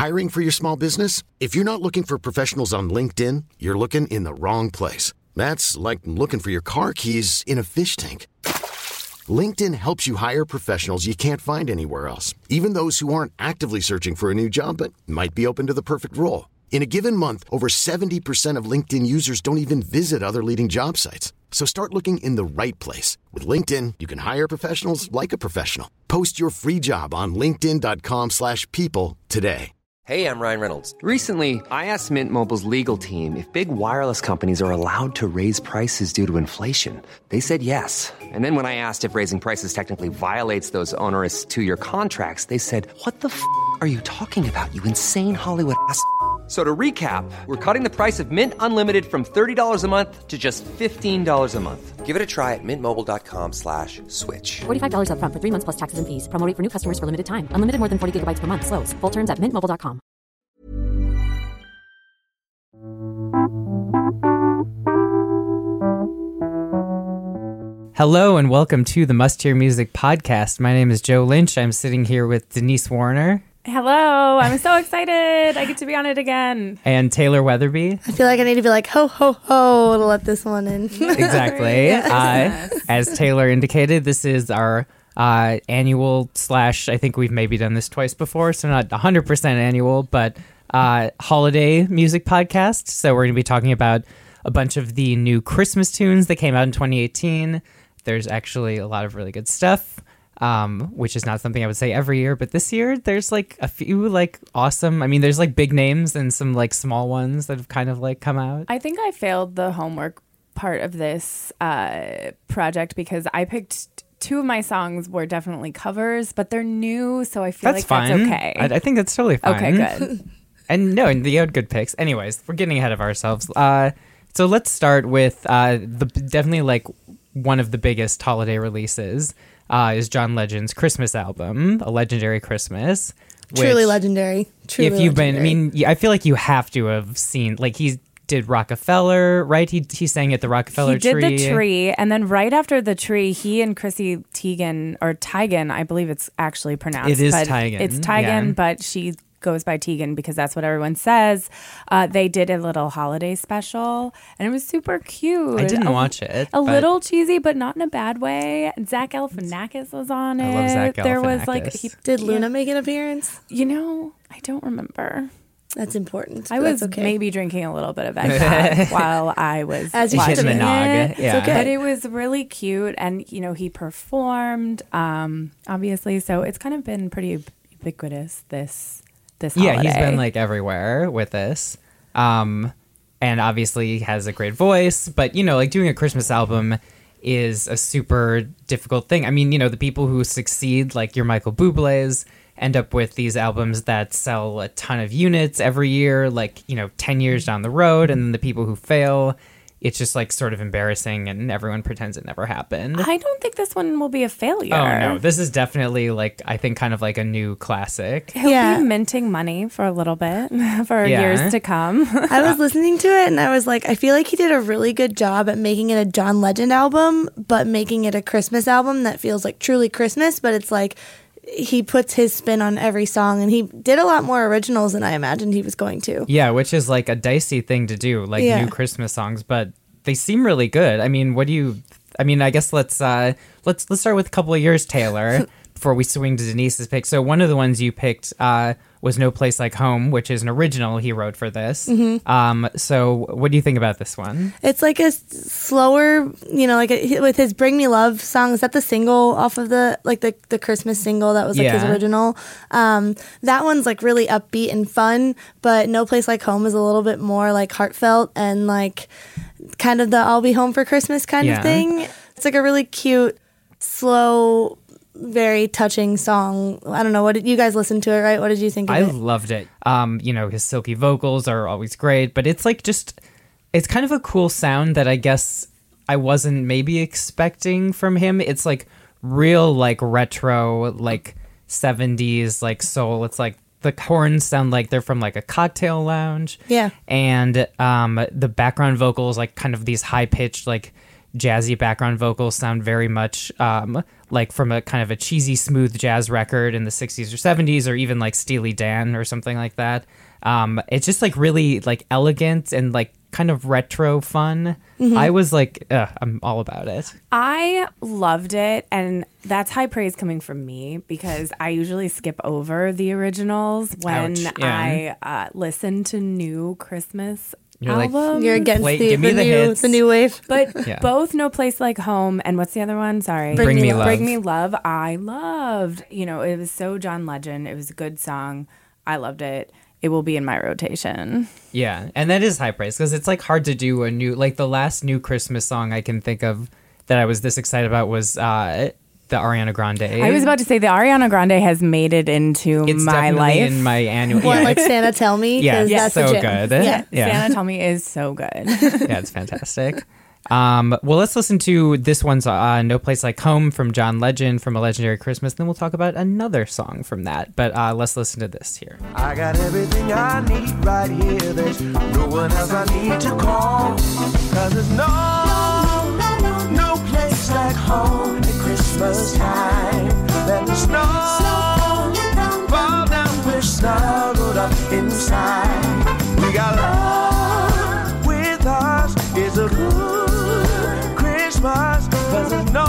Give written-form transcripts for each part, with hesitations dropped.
Hiring for your small business? If you're not looking for professionals on LinkedIn, you're looking in the wrong place. That's like looking for your car keys in a fish tank. LinkedIn helps you hire professionals you can't find anywhere else, even those who aren't actively searching for a new job but might be open to the perfect role. In a given month, over 70% of LinkedIn users don't even visit other leading job sites. So start looking in the right place. With LinkedIn, you can hire professionals like a professional. Post your free job on linkedin.com/people today. Hey, I'm Ryan Reynolds. Recently, I asked Mint Mobile's legal team if big wireless companies are allowed to raise prices due to inflation. They said yes. And then when I asked if raising prices technically violates those onerous two-year contracts, they said, "What the f*** are you talking about, you insane Hollywood ass?" So to recap, we're cutting the price of Mint Unlimited from $30 a month to just $15 a month. Give it a try at mintmobile.com/switch. $45 up front for 3 months plus taxes and fees. Promo rate for new customers for limited time. Unlimited more than 40 gigabytes per month. Slows full terms at mintmobile.com. Hello and welcome to the Must Hear Music Podcast. My name is Joe Lynch. I'm sitting here with Denise Warner. Hello, I'm so excited. I get to be on it again. And Taylor Weatherby. I feel like I need to be like, ho, ho, ho, to let this one in. Exactly. As Taylor indicated, this is our annual / I think we've maybe done this twice before, so not 100% annual, but holiday music podcast. So we're going to be talking about a bunch of the new Christmas tunes that came out in 2018. There's actually a lot of really good stuff. Which is not something I would say every year, but this year there's like a few like awesome. I mean, there's like big names and some like small ones that have kind of like come out. I think I failed the homework part of this project because I picked two of my songs were definitely covers, but they're new, so I feel that's like fine. That's okay. I think that's totally fine. Okay, good. And you had good picks. Anyways, we're getting ahead of ourselves. So let's start with definitely like one of the biggest holiday releases. Is John Legend's Christmas album, A Legendary Christmas. Truly legendary. Truly if you've legendary. been, I feel like you have to have seen, like he did Rockefeller, right? He sang at the Rockefeller Tree. Tree. He did the Tree, and then right after the Tree, he and Chrissy Teigen, or Teigen, I believe it's actually pronounced. It is but Teigen. It's Teigen, yeah. but she goes by Teigen because that's what everyone says. They did a little holiday special, and it was super cute. I didn't watch it. A little cheesy, but not in a bad way. And Zach Galifianakis was on it. I love Zach There was Galifianakis. Did Luna make an appearance? I don't remember. That's important. I was okay. maybe drinking a little bit of eggnog while I was As you watching should the have nog. it. Yeah. It's okay. But it was really cute, and he performed, obviously. So it's kind of been pretty ubiquitous this holiday. Yeah, he's been like everywhere with this. And obviously he has a great voice, but like doing a Christmas album is a super difficult thing. I mean, the people who succeed, like your Michael Bublé's, end up with these albums that sell a ton of units every year, like, 10 years down the road. And then the people who fail, it's just like sort of embarrassing and everyone pretends it never happened. I don't think this one will be a failure. Oh, no. This is definitely like, I think kind of like a new classic. He'll be minting money for a little bit for years to come. I was listening to it and I was like, I feel like he did a really good job at making it a John Legend album, but making it a Christmas album that feels like truly Christmas, but it's like he puts his spin on every song, and he did a lot more originals than I imagined he was going to. Yeah, which is like a dicey thing to do, like new Christmas songs, but they seem really good. I mean, I guess let's start with a couple of yours, Taylor, before we swing to Denise's pick. So one of the ones you picked was No Place Like Home, which is an original he wrote for this. Mm-hmm. So what do you think about this one? It's like a slower, with his Bring Me Love song. Is that the single off of the Christmas single that was like his original? That one's like really upbeat and fun, but No Place Like Home is a little bit more like heartfelt and like kind of the I'll be home for Christmas kind of thing. It's like a really cute, slow, very touching song. I don't know. What did you guys listen to it, right? What did you think of it? I loved it. His silky vocals are always great, but it's like it's kind of a cool sound that I guess I wasn't maybe expecting from him. It's like real like retro, like 70s, like soul. It's like the horns sound like they're from like a cocktail lounge. Yeah. And the background vocals, like kind of these high pitched, like jazzy background vocals sound very much like from a kind of a cheesy, smooth jazz record in the 60s or 70s, or even like Steely Dan or something like that. It's just like really like elegant and like kind of retro fun. I was like, I'm all about it. I loved it, and that's high praise coming from me because I usually skip over the originals when Ouch, yeah. I listen to new Christmas You're like, albums. You're against give me the hits. the new wave. But Yeah. both No Place Like Home and what's the other one? Sorry. Bring Me Love. Bring Me Love. I loved. You know, it was so John Legend. It was a good song. I loved it. It will be in my rotation. Yeah, and that is high praise because it's like hard to do a new, like the last new Christmas song I can think of that I was this excited about was the Ariana Grande. I was about to say the Ariana Grande has made it into It's my definitely life. in my annual. What, yeah, like Santa Tell Me? yeah, 'Cause that's so a gem. good. Yeah. yeah. Santa Tell Me is so good. Yeah, it's fantastic. Well, let's listen to this one's No Place Like Home from John Legend from A Legendary Christmas. Then we'll talk about another song from that. But let's listen to this here. I got everything I need right here. There's no one else I need to call. 'Cause there's no place like home at Christmas time. Let the snow fall down, we're snuggled up inside. We got love with us. It's a good Christmas. 'Cause there's no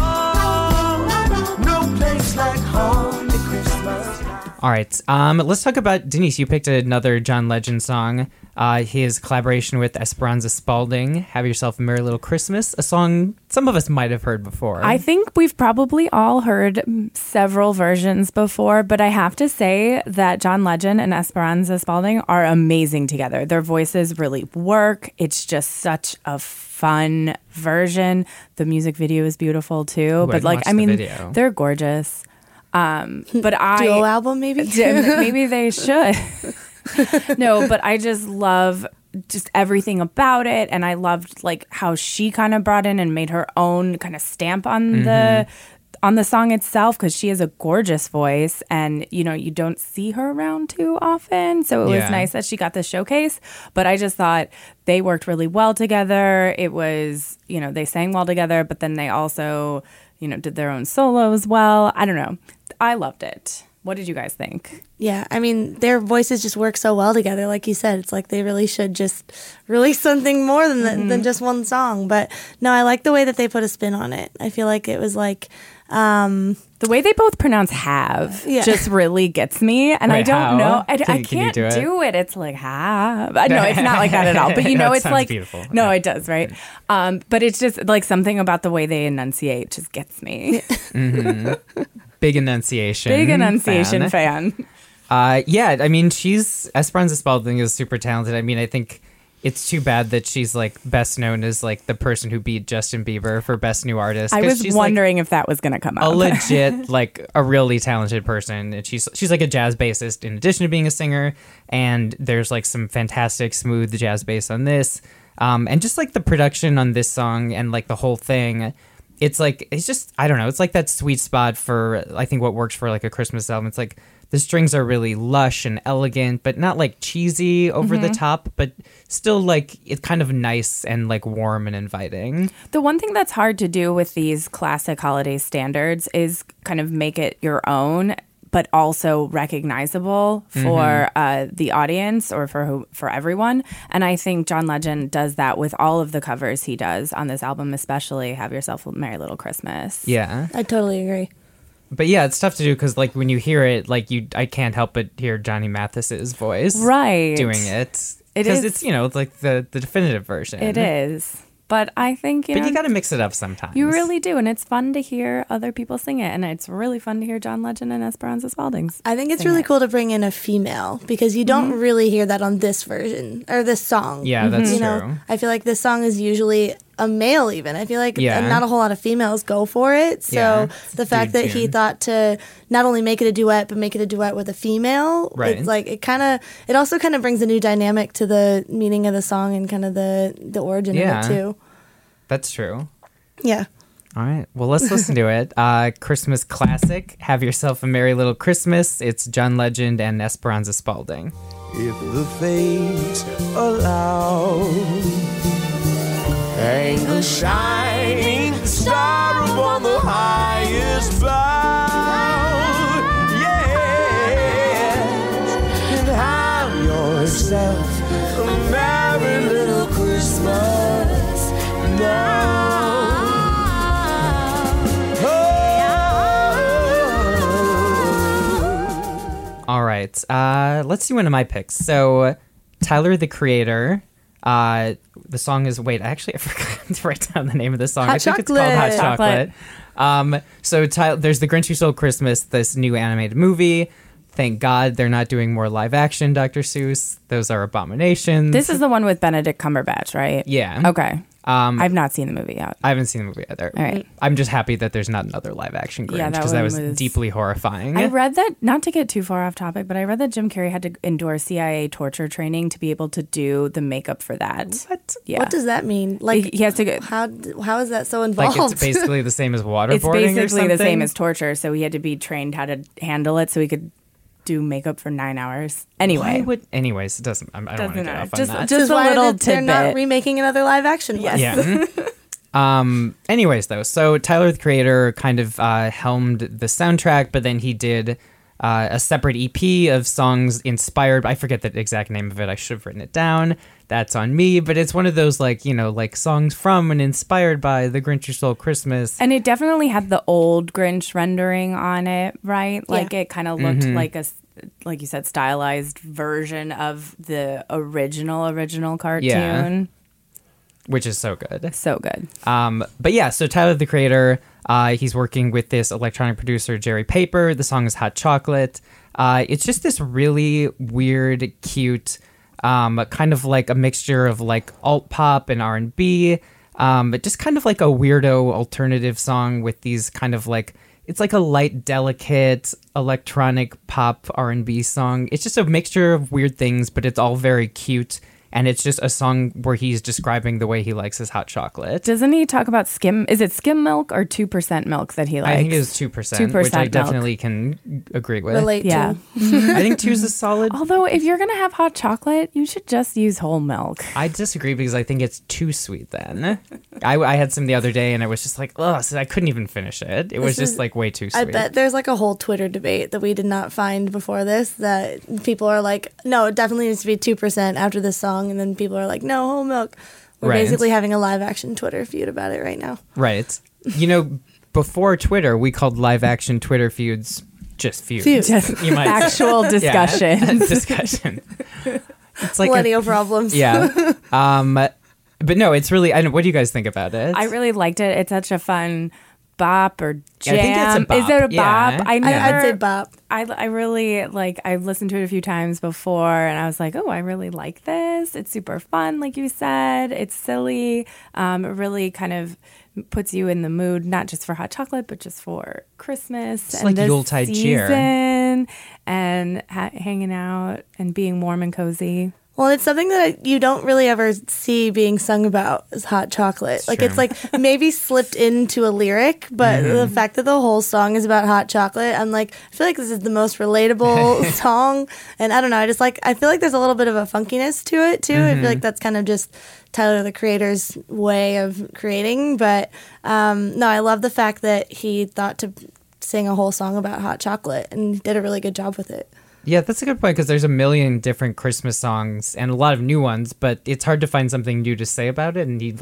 place like home at Christmas time. All right, let's talk about Denise. You picked another John Legend song. His collaboration with Esperanza Spalding, "Have Yourself a Merry Little Christmas," a song some of us might have heard before. I think we've probably all heard several versions before, but I have to say that John Legend and Esperanza Spalding are amazing together. Their voices really work. It's just such a fun version. The music video is beautiful too. But like, I mean, they're gorgeous. But Duo album, maybe? maybe they should. No, but I just love just everything about it, and I loved like how she kind of brought in and made her own kind of stamp on the song itself, because she has a gorgeous voice, and you know, you don't see her around too often, so it was nice that she got the showcase. But I just thought they worked really well together. It was, you know, they sang well together, but then they also, you know, did their own solos well. I don't know, I loved it. What did you guys think? Yeah, I mean, their voices just work so well together. Like you said, it's like they really should just release something more than just one song. But no, I like the way that they put a spin on it. I feel like it was like... the way they both pronounce "have" just really gets me. And Wait, I don't how? know. I Can you can't do it? do it. It's like "have." No, it's not like that at all. But you know, That it's sounds like... beautiful. No, it does, right? But it's just like something about the way they enunciate just gets me. Big enunciation. Big enunciation fan. Yeah, I mean, Esperanza Spalding is super talented. I mean, I think it's too bad that she's like best known as like the person who beat Justin Bieber for Best New Artist. I was she's wondering if that was going to come a up. legit, like a really talented person. And she's like a jazz bassist in addition to being a singer. And there's like some fantastic smooth jazz bass on this. And just like the production on this song and like the whole thing, it's just, I don't know. It's like that sweet spot for, I think, what works for like a Christmas album. It's like the strings are really lush and elegant, but not like cheesy over the top, but still like it's kind of nice and like warm and inviting. The one thing that's hard to do with these classic holiday standards is kind of make it your own, but also recognizable for the audience or for everyone. And I think John Legend does that with all of the covers he does on this album, especially "Have Yourself a Merry Little Christmas." Yeah. I totally agree. But yeah, it's tough to do because like when you hear it, like I can't help but hear Johnny Mathis's voice Right. doing it. It Because is- it's, you know, it's like the definitive version. It is. But I think, But you got to mix it up sometimes. you really do. And it's fun to hear other people sing it. And it's really fun to hear John Legend and Esperanza Spalding. I think it's really cool to bring in a female because you don't really hear that on this version or this song. Yeah, that's You true. know, I feel like this song is usually a male even. I feel like Yeah. not a whole lot of females go for it. So Yeah. the fact Dude that he tune. thought to not only make it a duet, but make it a duet with a female, Right. it's like it also kind of brings a new dynamic to the meaning of the song and kind of the origin Yeah. of it too. That's true. Yeah. All right. Well, let's listen to it. Christmas classic, "Have Yourself a Merry Little Christmas." It's John Legend and Esperanza Spalding. If the fates allow, hang the shining star upon the highest bough. Yes, and have yourself a merry little Christmas now. All right, let's do one of my picks. So, Tyler, the Creator. The song is I forgot to write down the name of the song. Hot I think Chocolate. it's called Hot Chocolate. So there's The Grinch Who Stole Christmas, this new animated movie. Thank God they're not doing more live action, Dr. Seuss. Those are abominations. This is the one with Benedict Cumberbatch, right? Yeah. Okay. I've not seen the movie yet. I haven't seen the movie either. All right. I'm just happy that there's not another live action Grinch Yeah, because that was deeply horrifying. I read that, not to get too far off topic, but I read that Jim Carrey had to endure CIA torture training to be able to do the makeup for that. What? Yeah. What does that mean? Like, he has to go. how is that so involved? Like it's basically the same as waterboarding It's or basically something? the same as torture, so he had to be trained how to handle it so he could do makeup for 9 hours. Anyway. Anyways, it doesn't. I don't want to Doesn't get matter. off on Just- that. just- a why little they're not tidbit. remaking another live action one. Yeah. Anyways, though, so Tyler, the Creator, kind of helmed the soundtrack, but then he did a separate EP of songs inspired. I forget the exact name of it. I should have written it down. That's on me. But it's one of those like songs from and inspired by The Grinch Who Stole Christmas. And it definitely had the old Grinch rendering on it, right? Like it kind of looked like like you said, stylized version of the original cartoon. Yeah. Which is so good. So good. But yeah, so Tyler, the Creator, he's working with this electronic producer, Jerry Paper. The song is Hot Chocolate. It's just this really weird, cute, kind of like a mixture of like alt pop and R&B, but just kind of like a weirdo alternative song with these kind of like, it's like a light, delicate electronic pop R&B song. It's just a mixture of weird things, but it's all very cute. And it's just a song where he's describing the way he likes his hot chocolate. Doesn't he talk about skim? Is it skim milk or 2% milk that he likes? I think it was 2%, which I definitely can agree with. Relate Yeah. to. I think 2 is a solid. Although, if you're going to have hot chocolate, you should just use whole milk. I disagree because I think it's too sweet then. I had some the other day and I was just like, ugh, so I couldn't even finish it. It was just like way too sweet. I bet there's like a whole Twitter debate that we did not find before this that people are like, no, it definitely needs to be 2% after this song. And then people are like, no, whole milk. We're Right. basically having a live action Twitter feud about it right now. Right. Before Twitter, we called live action Twitter feuds just feuds. Just You might say. actual discussion. Yeah, discussion. It's like Millennial problems. yeah. But no, it's really. What do you guys think about it? I really liked it. It's such a fun bop or jam. I think it's a bop. Is it a bop? Yeah. I'd say bop. I really like. I've listened to it a few times before, and I was like, "Oh, I really like this. It's super fun, like you said. It's silly. It really kind of puts you in the mood, not just for hot chocolate, but just for Christmas and like this Yuletide cheer. season and hanging out and being warm and cozy." Well, it's something that you don't really ever see being sung about is hot chocolate. Like, true. it's like maybe slipped into a lyric, but the fact that the whole song is about hot chocolate, I'm like, I feel like this is the most relatable song. And I don't know, I feel like there's a little bit of a funkiness to it, too. I feel like that's kind of just Tyler, the Creator's way of creating. But no, I love the fact that he thought to sing a whole song about hot chocolate and did a really good job with it. Yeah, that's a good point because there's a million different Christmas songs and a lot of new ones, but it's hard to find something new to say about it. And he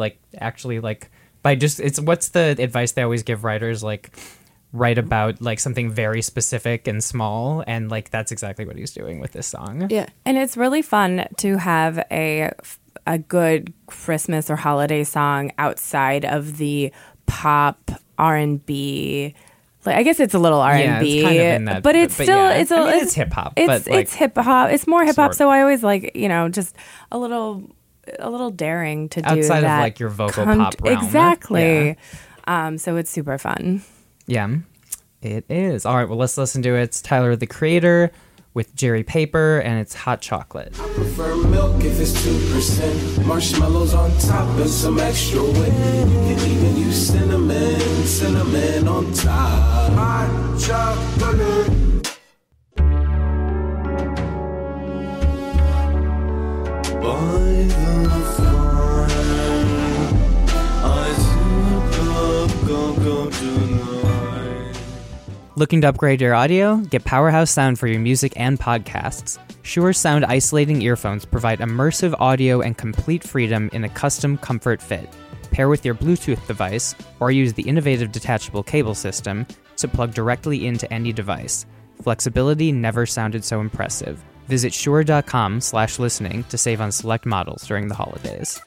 what's the advice they always give writers? Like, write about like something very specific and small, and like that's exactly what he's doing with this song. Yeah. And it's really fun to have a good Christmas or holiday song outside of the pop R&B. Like, I guess it's a little R&B, Yeah, it's kind of in that, but it's still yeah. it's hip hop. It's hip hop. It's more hip hop. sort of. So I always like just a little daring to do Outside that of, like, your vocal pop realm. Exactly. So it's super fun. Yeah, it is. All right, well, let's listen to it. It's Tyler, the Creator, with Jerry Paper, and it's Hot Chocolate. I prefer milk if it's 2%. Marshmallows on top and some extra whip. You can even use cinnamon on top. Hot chocolate. By the fire. Looking to upgrade your audio? Get Powerhouse Sound for your music and podcasts. Shure Sound isolating earphones provide immersive audio and complete freedom in a custom comfort fit. Pair with your Bluetooth device, or use the innovative detachable cable system to plug directly into any device. Flexibility never sounded so impressive. Visit shure.com/listening to save on select models during the holidays.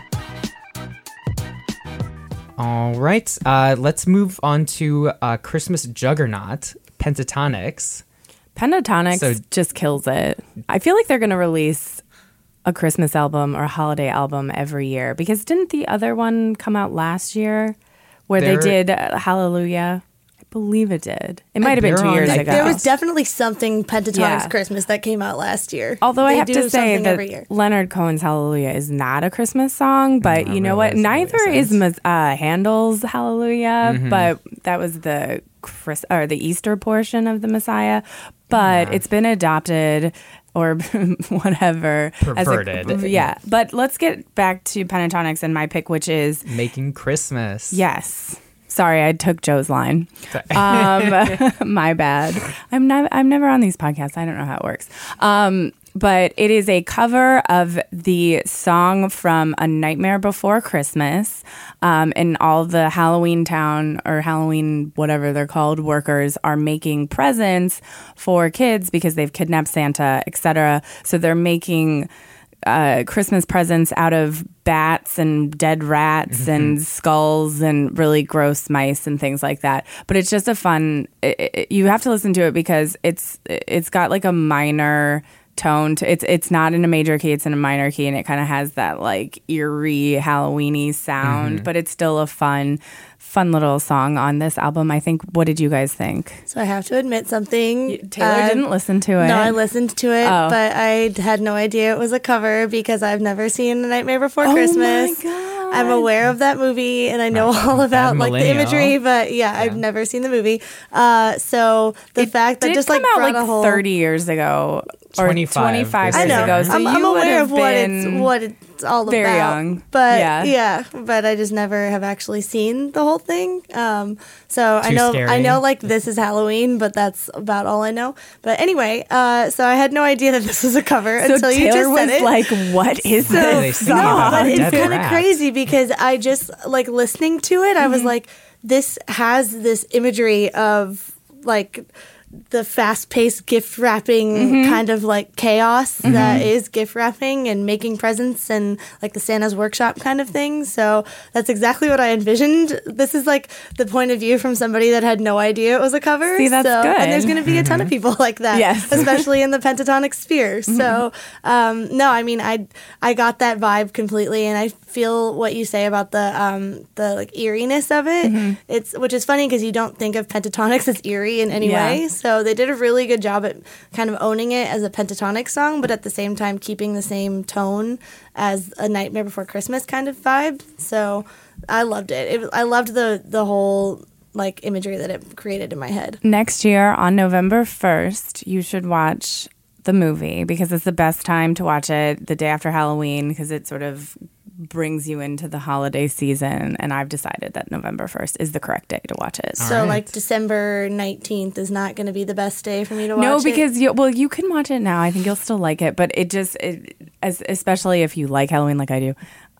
All right, let's move on to Christmas juggernaut, Pentatonix. Pentatonix just kills it. I feel like they're going to release a Christmas album or a holiday album every year, because didn't the other one come out last year where they did Hallelujah? I believe it did. It might have been 2 years ago. There was definitely something Pentatonix Christmas that came out last year. Although I have to say that Leonard Cohen's Hallelujah is not a Christmas song, but you know what? Neither is Handel's Hallelujah, but that was the Easter portion of the Messiah. But it's been adopted or whatever. Perverted. But let's get back to Pentatonix and my pick, which is Making Christmas. Yes. Sorry, I took Joe's line. My bad. I'm never on these podcasts. I don't know how it works. But it is a cover of the song from A Nightmare Before Christmas. And all the Halloween Town or Halloween, whatever they're called, workers are making presents for kids because they've kidnapped Santa, etc. So they're making Christmas presents out of bats and dead rats and skulls and really gross mice and things like that. But it's just a fun. You have to listen to it because it's got like a minor tone to it's not in a major key, it's in a minor key, and it kind of has that like eerie Halloweeny sound, but it's still a fun little song on this album. I think. What did you guys think? So I have to admit something. Taylor didn't listen to it. No, I listened to it, but I had no idea it was a cover because I've never seen A Nightmare Before Christmas. Oh my God. I'm aware of that movie and I know all about like the imagery, but I've never seen the movie. So the fact that just like come out brought like a whole 30 years ago. Or 25 years ago. So I'm aware of what it's all very about. Young. But but I just never have actually seen the whole thing. So I know like this is Halloween, but that's about all I know. But anyway, so I had no idea that this was a cover until you just said it. Like, what is this? No, but it's kind of crazy because I just like listening to it. I was like, this has this imagery of like the fast-paced gift wrapping kind of like chaos that is gift wrapping and making presents and like the Santa's workshop kind of thing. So that's exactly what I envisioned. This is like the point of view from somebody that had no idea it was a cover. See, that's good. And there's going to be a ton of people like that, especially in the Pentatonix sphere. So no, I mean, I got that vibe completely, and I feel what you say about the like eeriness of it. Which is funny because you don't think of Pentatonix as eerie in any way. So they did a really good job at kind of owning it as a Pentatonix song, but at the same time keeping the same tone as A Nightmare Before Christmas kind of vibe. So I loved it. I loved the whole like imagery that it created in my head. Next year on November 1st, you should watch the movie because it's the best time to watch it the day after Halloween because it sort of brings you into the holiday season, and I've decided that November 1st is the correct day to watch it. So like December 19th is not going to be the best day for me to watch it? No, because you can watch it now. I think you'll still like it, but especially if you like Halloween like I do,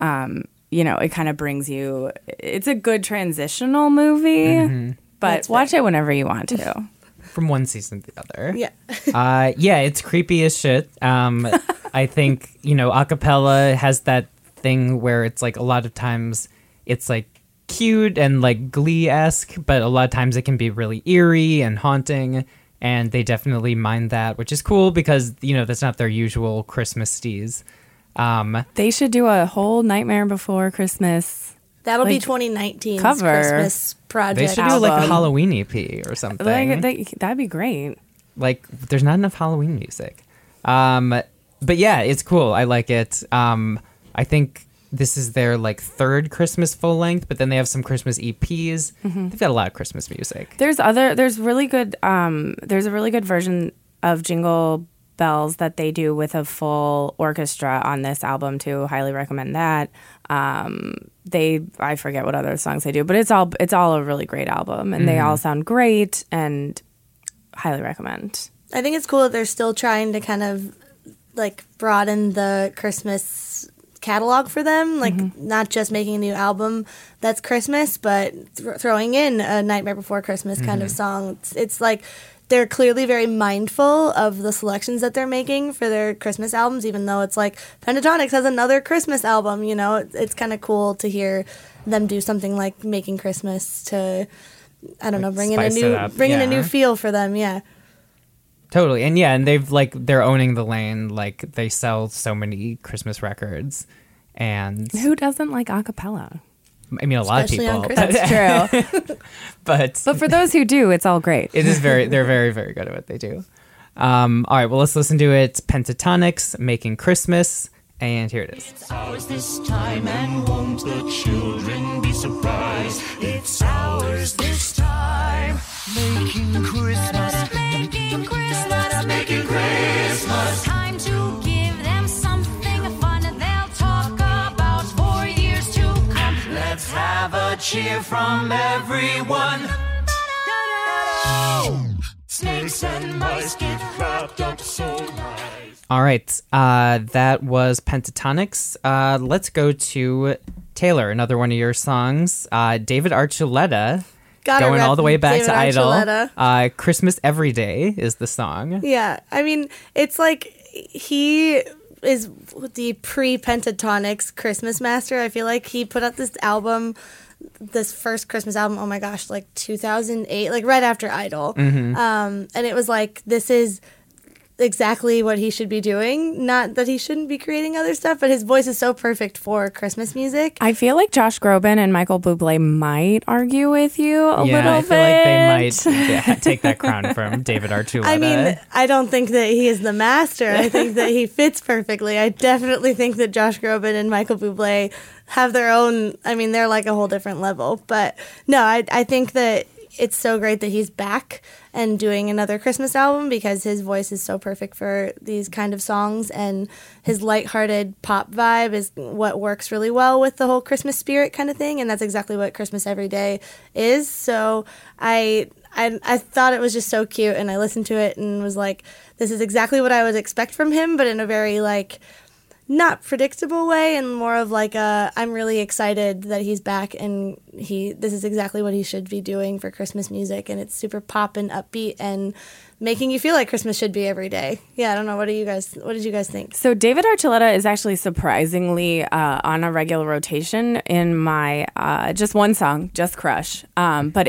it kind of brings you, it's a good transitional movie, but watch it whenever you want to. From one season to the other. Yeah. It's creepy as shit. I think, acapella has that thing where it's like a lot of times it's like cute and like Glee-esque, but a lot of times it can be really eerie and haunting, and they definitely mind that, which is cool because that's not their usual Christmas steez. They should do a whole Nightmare Before Christmas. That'll be 2019's cover. Christmas project. They should do like a Halloween EP or something. That'd be great. Like, there's not enough Halloween music. But yeah, it's cool. I like it. I think this is their like third Christmas full length, but then they have some Christmas EPs. They've got a lot of Christmas music. There's a really good version of Jingle Bells that they do with a full orchestra on this album too. Highly recommend that. I forget what other songs they do, but it's all a really great album, and they all sound great, and highly recommend. I think it's cool that they're still trying to kind of like broaden the Christmas catalog for them, like not just making a new album that's Christmas, but throwing in a Nightmare Before Christmas kind of song. It's like they're clearly very mindful of the selections that they're making for their Christmas albums, even though it's like Pentatonix has another Christmas album, you know. It's kind of cool to hear them do something like Making Christmas to, I don't know, bring in a new feel for them. Yeah. Totally. And and they're owning the lane. Like, they sell so many Christmas records. And who doesn't like a cappella? I mean, a lot of people. That's true. but for those who do, it's all great. They're very, very good at what they do. All right, well, let's listen to it. Pentatonix, Making Christmas, and here it is. It's ours this time, and won't the children be surprised? It's ours this time. Making Christmas, making Christmas, making Christmas. Time to give them something fun they'll talk about for years to come. Let's have a cheer from everyone. Snakes and mice get wrapped up so nice. All right, that was Pentatonix. Let's go to Taylor, another one of your songs. David Archuleta, going all the way back David to Archuleta. Idol. Christmas Every Day is the song. Yeah, I mean, it's like he is the pre-Pentatonix Christmas master. I feel like he put out this album, this first Christmas album, oh my gosh, like 2008, like right after Idol. And it was like, this is exactly what he should be doing. Not that he shouldn't be creating other stuff, but his voice is so perfect for Christmas music. I feel like Josh Groban and Michael Bublé might argue with you a little bit. I feel like they might take that crown from David Archuleta. I mean, I don't think that he is the master. I think that he fits perfectly. I definitely think that Josh Groban and Michael Bublé have their own, I mean, they're like a whole different level. But no, I think that it's so great that he's back and doing another Christmas album because his voice is so perfect for these kind of songs, and his lighthearted pop vibe is what works really well with the whole Christmas spirit kind of thing, and that's exactly what Christmas Every Day is. So I thought it was just so cute, and I listened to it and was like, this is exactly what I would expect from him, but in a very like not predictable way, and more of like I'm really excited that he's back, and this is exactly what he should be doing for Christmas music, and it's super pop and upbeat and making you feel like Christmas should be every day. Yeah, I don't know. What did you guys think? So David Archuleta is actually surprisingly on a regular rotation in my just one song, Just Crush. But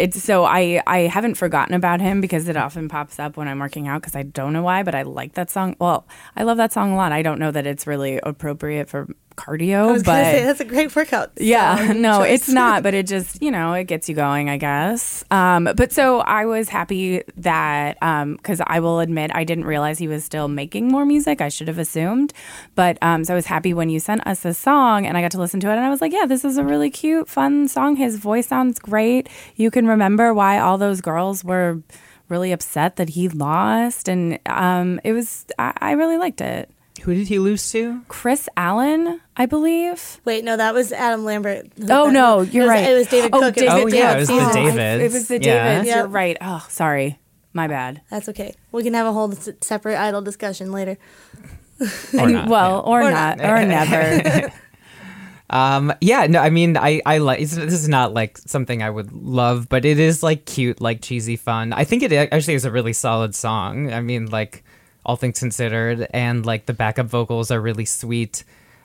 I haven't forgotten about him because it often pops up when I'm working out because I don't know why, but I like that song. Well, I love that song a lot. I don't know that it's really appropriate for cardio, I was gonna say that's a great workout. Yeah, no, it's not, but it just, it gets you going, I guess. But so I was happy that, because I will admit I didn't realize he was still making more music. I should have assumed. But so I was happy when you sent us a song and I got to listen to it, and I was like, yeah, this is a really cute, fun song. His voice sounds great. You can remember why all those girls were really upset that he lost, and I really liked it. Who did he lose to? Chris Allen, I believe. Wait, no, that was Adam Lambert. Oh, no, you're right. It was David Cook. It was the Davids. It was the Davids. You're right. Oh, sorry. My bad. That's okay. We can have a whole separate Idol discussion later. Or not. Well, or not. Or never. No, I mean, I like, this is not like something I would love, but it is like cute, like cheesy fun. I think it actually is a really solid song. I mean, like, all things considered, and like the backup vocals are really sweet.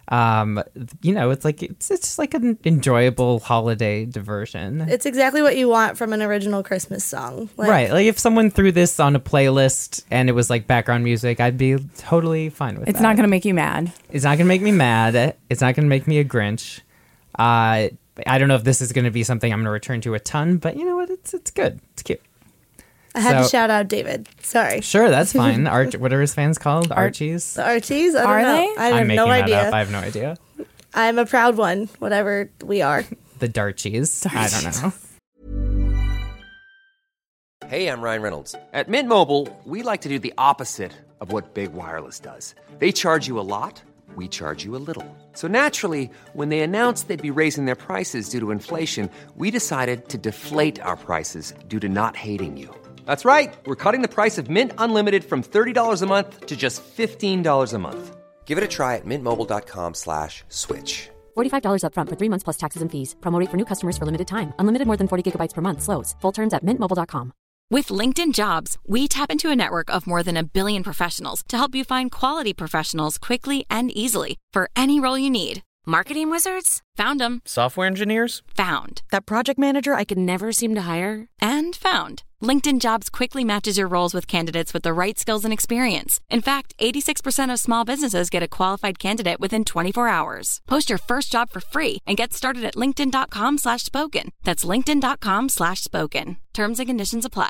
It's like it's just like an enjoyable holiday diversion. It's exactly what you want from an original Christmas song. Right. Like if someone threw this on a playlist and it was like background music, I'd be totally fine with it. It's not going to make you mad. It's not going to make me mad. It's not going to make me a Grinch. I don't know if this is going to be something I'm going to return to a ton, but you know what? It's good. It's cute. I had to shout out David. Sorry. Sure, that's fine. What are his fans called? Archies? The Archies? I don't are know. they? I have no idea. That up. I have no idea. I'm a proud one, whatever we are. The Darchies. I don't know. Hey, I'm Ryan Reynolds. At Mint Mobile, we like to do the opposite of what Big Wireless does. They charge you a lot, we charge you a little. So naturally, when they announced they'd be raising their prices due to inflation, we decided to deflate our prices due to not hating you. That's right. We're cutting the price of Mint Unlimited from $30 a month to just $15 a month. Give it a try at mintmobile.com/switch. $45 upfront for 3 months plus taxes and fees. Promo rate for new customers for limited time. Unlimited more than 40 gigabytes per month. Slows full terms at mintmobile.com. With LinkedIn Jobs, we tap into a network of more than 1 billion professionals to help you find quality professionals quickly and easily for any role you need. Marketing wizards? Found them. Software engineers? Found. That project manager I could never seem to hire? And found. LinkedIn Jobs quickly matches your roles with candidates with the right skills and experience. In fact, 86% of small businesses get a qualified candidate within 24 hours. Post your first job for free and get started at linkedin.com/spoken. That's linkedin.com/spoken. Terms and conditions apply.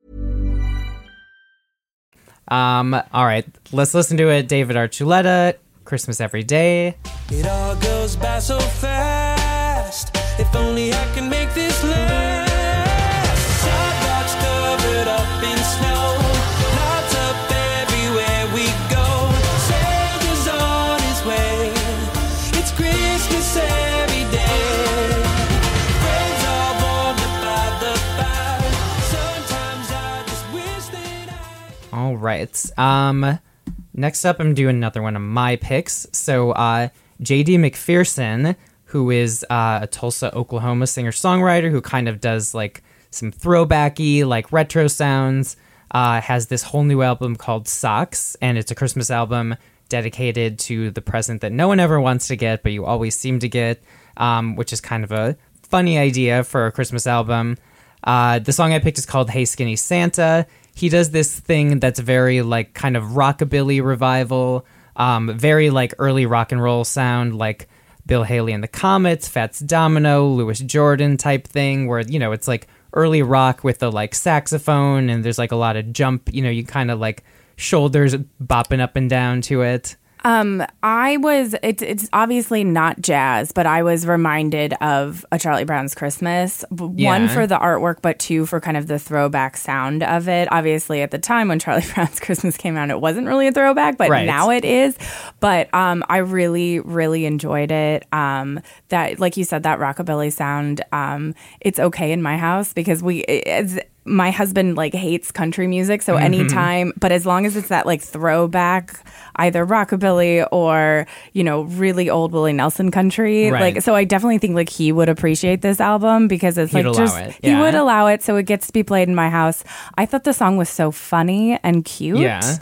All right, let's listen to it. David Archuleta, Christmas Every Day. It all goes by so fast. If only I can make this last. Sidewalks covered up in snow. Lights up everywhere we go. Santa's on his way. It's Christmas every day. Friends all warmed up by the fire. Sometimes I just wish that All right. Next up, I'm doing another one of my picks. So, J.D. McPherson, who is a Tulsa, Oklahoma singer-songwriter who kind of does like some throwbacky, like retro sounds, has this whole new album called Socks, and it's a Christmas album dedicated to the present that no one ever wants to get, but you always seem to get, which is kind of a funny idea for a Christmas album. The song I picked is called Hey Skinny Santa. He does this thing that's very like kind of rockabilly revival, very like early rock and roll sound, like Bill Haley and the Comets, Fats Domino, Louis Jordan type thing, where, you know, it's like early rock with the like saxophone and there's like a lot of jump, you know, you kind of like shoulders bopping up and down to it. It's obviously not jazz, but I was reminded of A Charlie Brown's Christmas. One, for the artwork, but two, for kind of the throwback sound of it. Obviously, at the time when Charlie Brown's Christmas came out, it wasn't really a throwback, but now it is. But I really, really enjoyed it. That, like you said, that rockabilly sound, it's okay in my house because my husband like hates country music, so anytime, but as long as it's that like throwback, either rockabilly or, you know, really old Willie Nelson country, like, so I definitely think like he would appreciate this album because it's He'd like allow just it. he would allow it, so it gets to be played in my house. I thought the song was so funny and cute. So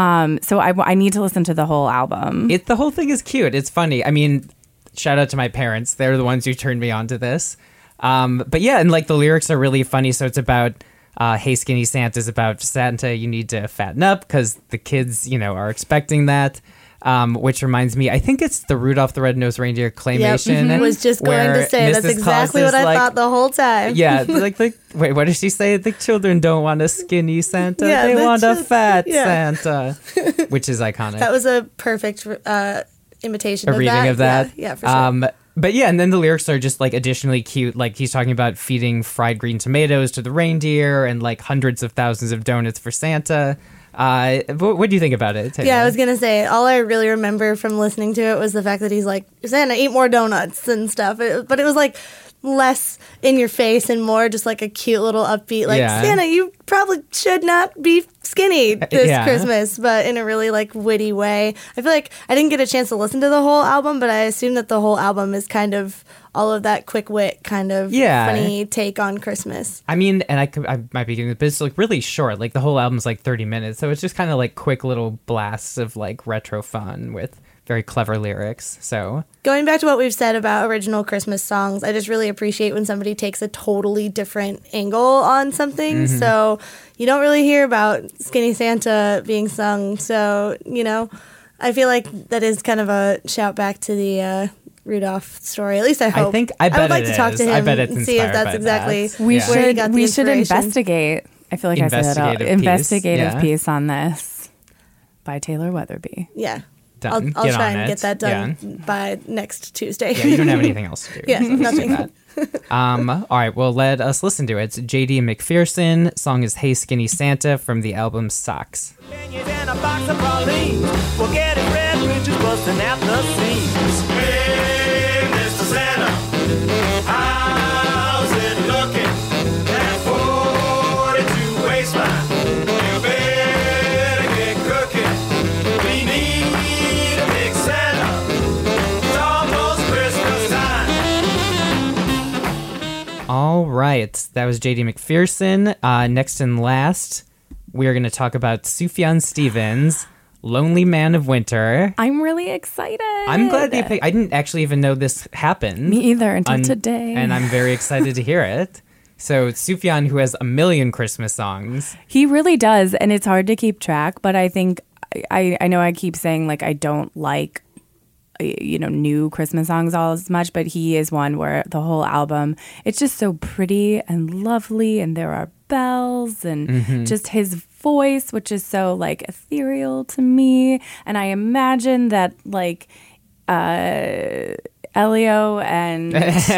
I need to listen to the whole album. The whole thing is cute. It's funny. I mean, shout out to my parents. They're the ones who turned me on to this. But yeah, and like the lyrics are really funny. So it's about, Hey Skinny Santa's about Santa, you need to fatten up because the kids, you know, are expecting that. Which reminds me, I think it's the Rudolph the Red-Nosed Reindeer claymation. I was just going to say, that's exactly what I thought the whole time. Yeah, wait, what did she say? The children don't want a skinny Santa, they want a fat Santa, which is iconic. That was a perfect imitation a reading of that. Yeah, for sure. But yeah, and then the lyrics are just like additionally cute. Like he's talking about feeding fried green tomatoes to the reindeer and like hundreds of thousands of donuts for Santa. What do you think about it, Taylor? Yeah, I was going to say, all I really remember from listening to it was the fact that he's like, Santa, eat more donuts and stuff. But it was like less in your face and more just like a cute little upbeat, like, Santa, you probably should not be skinny this Christmas, but in a really like witty way. I feel like I didn't get a chance to listen to the whole album, but I assume that the whole album is kind of all of that quick wit kind of funny take on Christmas. I mean, and I might be doing this, but it's like really short. Like the whole album's like 30 minutes, so it's just kind of like quick little blasts of like retro fun with very clever lyrics. So going back to what we've said about original Christmas songs, I just really appreciate when somebody takes a totally different angle on something. So you don't really hear about Skinny Santa being sung. So, you know, I feel like that is kind of a shout back to the Rudolph story. At least I hope. I would like to talk to him and see if that's exactly where he got the we should investigate. I feel like I said that out. Investigative piece on this by Taylor Weatherby. Yeah. done. I'll Get try on and it. get that done Yeah. by next Tuesday. Yeah, you don't have anything else to do. Yeah, So let's do nothing. that. All right, well, let us listen to it. It's JD McPherson. Song is Hey Skinny Santa from the album Socks. Beignets and a box of pralines. We'll get it red bridges busting at the seams. Hey, Mr. Santa, how's it looking? That 42 waistline. You better get cooking. We need a big Santa. It's almost Christmas time. All right, that was JD McPherson. Next and last, we are going to talk about Sufjan Stevens, Lonely Man of Winter. I'm really excited. I'm glad they picked. I didn't actually even know this happened. Me either until today. And I'm very excited to hear it. So Sufjan, who has a million Christmas songs. He really does, and it's hard to keep track, but I think I know I keep saying like I don't like new Christmas songs all as much, but he is one where the whole album, it's just so pretty and lovely, and there are bells and just his voice, which is so like ethereal to me. And I imagine that like Elio and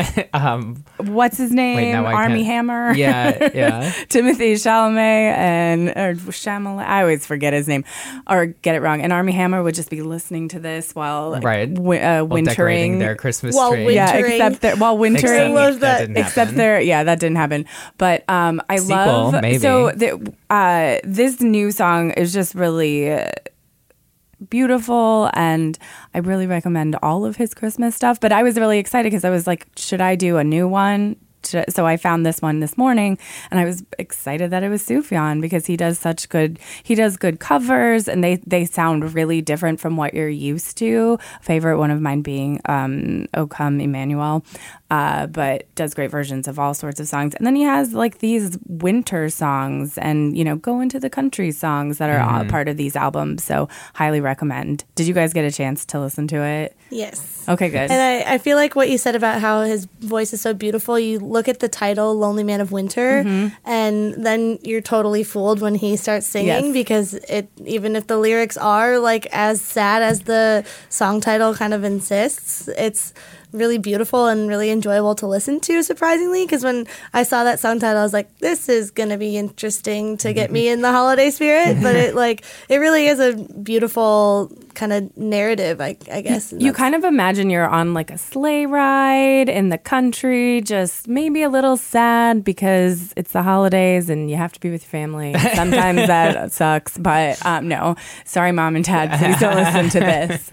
what's his name? Wait, now I Army can't- Hammer. Yeah. Timothy Chalamet or Chalamet. I always forget his name or get it wrong. And Army Hammer would just be listening to this while like, Right. wintering Decorating their Christmas While tree. Yeah, Wintering. except that while wintering. I love that. didn't Except happen. that didn't happen. But I Sequel, love maybe. so this new song is just really beautiful, and I really recommend all of his Christmas stuff. But I was really excited because I was like, should I do a new one? So I found this one this morning, and I was excited that it was Sufjan because he does good covers, and they sound really different from what you're used to. Favorite one of mine being O Come Emmanuel, but does great versions of all sorts of songs. And then he has like these winter songs and Go Into the Country songs that are all part of these albums. So highly recommend. Did you guys get a chance to listen to it? Yes. Okay, good. And I feel like what you said about how his voice is so beautiful, you look at the title, Lonely Man of Winter, and then you're totally fooled when he starts singing Yes. because even if the lyrics are like as sad as the song title kind of insists, it's really beautiful and really enjoyable to listen to, surprisingly, because when I saw that song title, I was like, this is going to be interesting to get me in the holiday spirit, but it really is a beautiful kind of narrative, I guess. You kind of imagine you're on like a sleigh ride in the country, just maybe a little sad because it's the holidays and you have to be with your family. Sometimes that sucks, but no. Sorry, Mom and Dad, please don't listen to this.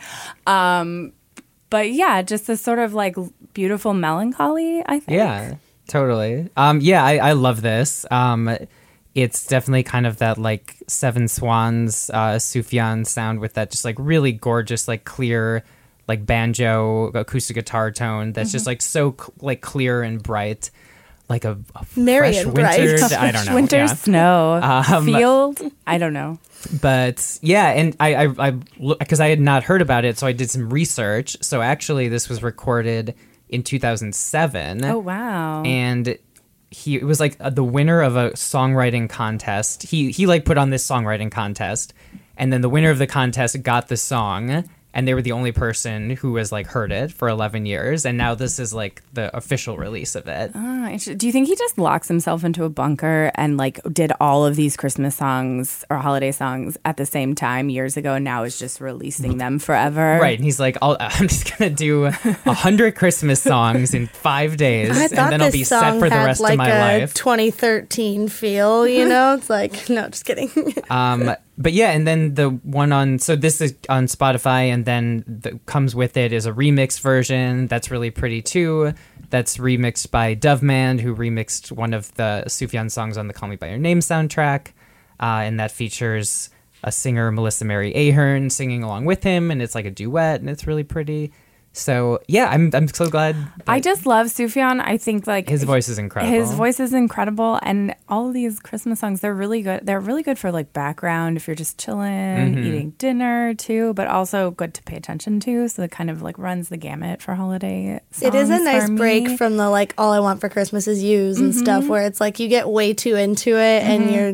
But yeah, just this sort of like beautiful melancholy, I think. Yeah, totally. I love this. It's definitely kind of that like Seven Swans Sufjan sound with that just like really gorgeous, like clear, like banjo acoustic guitar tone that's just like so like clear and bright, like a Merry fresh and winter. bright. I don't know. Winter yeah. snow, field. I don't know. But yeah, and I because I had not heard about it, so I did some research. So actually, this was recorded in 2007. Oh wow! And it was like the winner of a songwriting contest. He like put on this songwriting contest, and then the winner of the contest got the song, and they were the only person who has like heard it for 11 years, and now this is like the official release of it. Do you think he just locks himself into a bunker and like did all of these Christmas songs or holiday songs at the same time years ago, and now is just releasing them forever? Right, and he's like, I'm just gonna do 100 Christmas songs in 5 days, I and thought then I'll this be song set for the had rest like of my a life. 2013 feel, It's like, no, just kidding. But yeah, and then the one so this is on Spotify, and then comes with it is a remix version that's really pretty too. That's remixed by Doveman, who remixed one of the Sufjan songs on the Call Me By Your Name soundtrack, and that features a singer, Melissa Mary Ahern, singing along with him, and it's like a duet, and it's really pretty. So yeah, I'm so glad. I just love Sufjan. I think like his voice is incredible. His voice is incredible, and all of these Christmas songs, they're really good. They're really good for like background if you're just chilling, eating dinner too, but also good to pay attention to. So it kind of like runs the gamut for holiday songs. It is a nice for me. break from the like All I Want for Christmas Is You's and stuff, where it's like you get way too into it and you're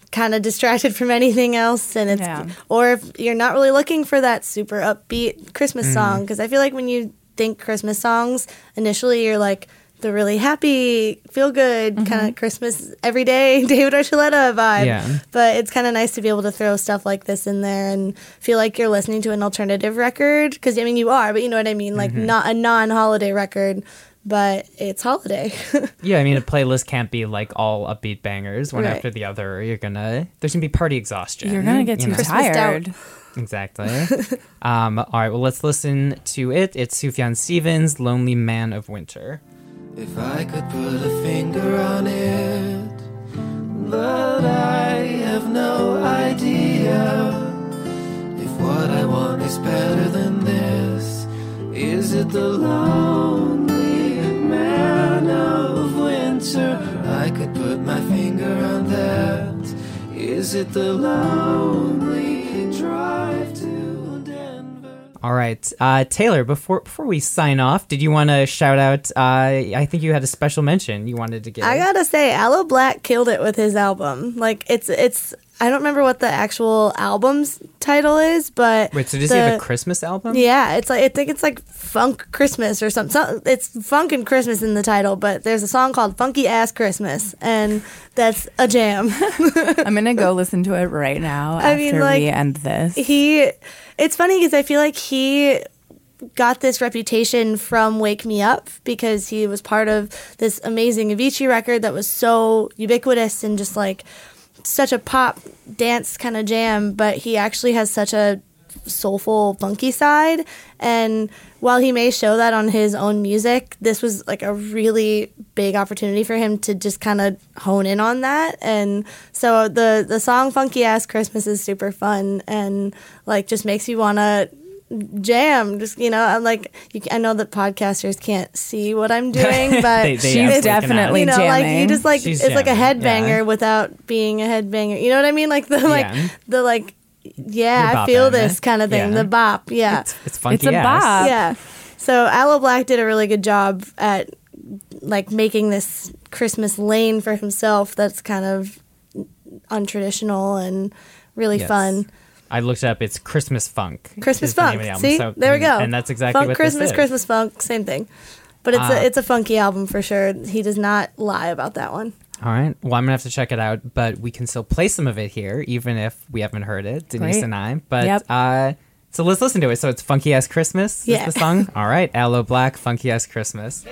kind of distracted from anything else, and or if you're not really looking for that super upbeat Christmas song, because I feel like when you think Christmas songs, initially you're like the really happy, feel good kind of Christmas everyday David Archuleta vibe. Yeah. But it's kind of nice to be able to throw stuff like this in there and feel like you're listening to an alternative record, because I mean you are, but you know what I mean, like not a non-holiday record. But it's holiday. Yeah, I mean, a playlist can't be like all upbeat bangers one after the other. There's gonna be party exhaustion. You're gonna get too tired. Exactly. All right, well, let's listen to it. It's Sufjan Stevens, Lonely Man of Winter. If I could put a finger on it, but I have no idea if what I want is better than this. Is it the lonely man of winter? I could put my finger on that. Is it the lonely drive to Denver? All right, Taylor, before we sign off, did you want to shout out, I think you had a special mention you wanted to give. I gotta say, Aloe Black killed it with his album. Like, it's I don't remember what the actual album's title is, but... Wait, so does he have a Christmas album? Yeah, it's like, I think it's like Funk Christmas or something. It's Funk and Christmas in the title, but there's a song called Funky Ass Christmas, and that's a jam. I'm going to go listen to it right now after we end this. It's funny because I feel like he got this reputation from Wake Me Up because he was part of this amazing Avicii record that was so ubiquitous and just like such a pop dance kind of jam, but he actually has such a soulful, funky side. And while he may show that on his own music, this was like a really big opportunity for him to just kind of hone in on that. And so the song Funky Ass Christmas is super fun and like just makes you want to jam. Just, you know, I'm like, I know that podcasters can't see what I'm doing, but she's definitely you know, jamming. like you just like She's it's like a jamming, headbanger without being a headbanger. You know what I mean? Like I feel this kind of thing. Yeah. The bop, yeah. It's funky It's a ass. bop. Yeah. So Aloe Black did a really good job at like making this Christmas lane for himself that's kind of untraditional and really fun. I looked it up. It's Christmas Funk. Christmas is the name Funk. of the album. See? So, there we go. And that's exactly Funk what Christmas, this is. Christmas Funk, same thing. But it's a funky album for sure. He does not lie about that one. All right. Well, I'm going to have to check it out, but we can still play some of it here, even if we haven't heard it, Denise Great. and I. But so let's listen to it. So it's Funky Ass Christmas is the song? All right. Aloe Black, Funky Ass Christmas.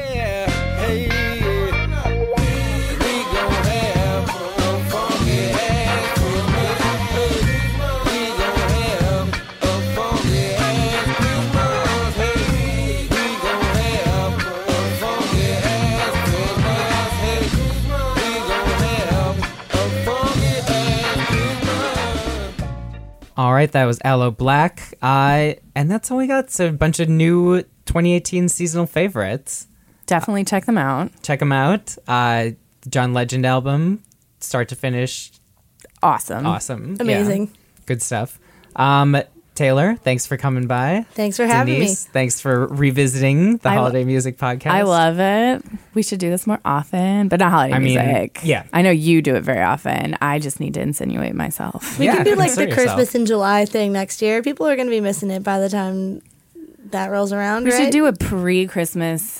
All right, that was Aloe Black. And that's all we got. So a bunch of new 2018 seasonal favorites. Definitely check them out. Check them out. John Legend album, start to finish. Awesome. Amazing. Yeah. Good stuff. Taylor, thanks for coming by. Thanks for having me. Thanks for revisiting the Holiday Music Podcast. I love it. We should do this more often, but not holiday music. Yeah. I know you do it very often. I just need to insinuate myself. We can do like the insert Christmas yourself. in July thing next year. People are going to be missing it by the time that rolls around, We right? should do a pre-Christmas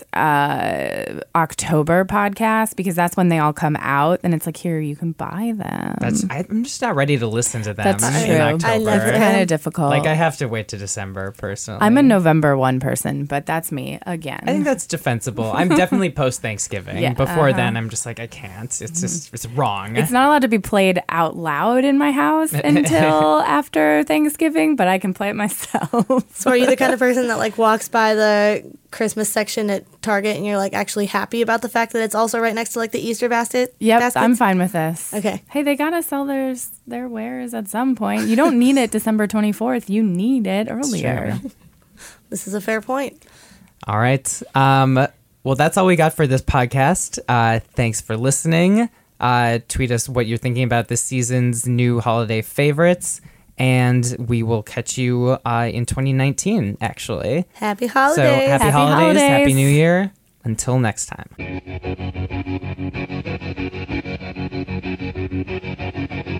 October podcast because that's when they all come out, and it's like, here, you can buy them. I'm just not ready to listen to them That's in true. October. I love It's it. kind of difficult. Like, I have to wait to December, personally. I'm a November 1 person, but that's me again. I think that's defensible. I'm definitely post-Thanksgiving. Yeah. Before then, I'm just like, I can't. It's just, it's wrong. It's not allowed to be played out loud in my house until after Thanksgiving, but I can play it myself. So are you the kind of person that like walks by the Christmas section at Target and you're like actually happy about the fact that it's also right next to like the Easter basket? Yep, baskets? I'm fine with this. Okay. Hey, they gotta sell their wares at some point. You don't need it December 24th. You need it earlier. This is a fair point. All right. Well, that's all we got for this podcast. Thanks for listening. Tweet us what you're thinking about this season's new holiday favorites. And we will catch you in 2019, actually. Happy holidays. So happy holidays, Happy New Year. Until next time.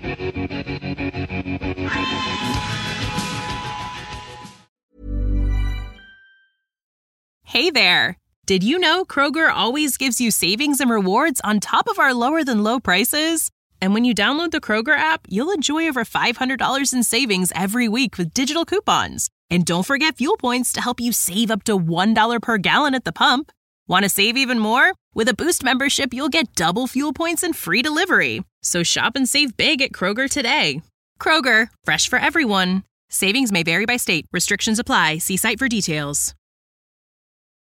Hey there! Did you know Kroger always gives you savings and rewards on top of our lower-than-low prices? And when you download the Kroger app, you'll enjoy over $500 in savings every week with digital coupons. And don't forget fuel points to help you save up to $1 per gallon at the pump. Want to save even more? With a Boost membership, you'll get double fuel points and free delivery. So shop and save big at Kroger today. Kroger, fresh for everyone. Savings may vary by state. Restrictions apply. See site for details.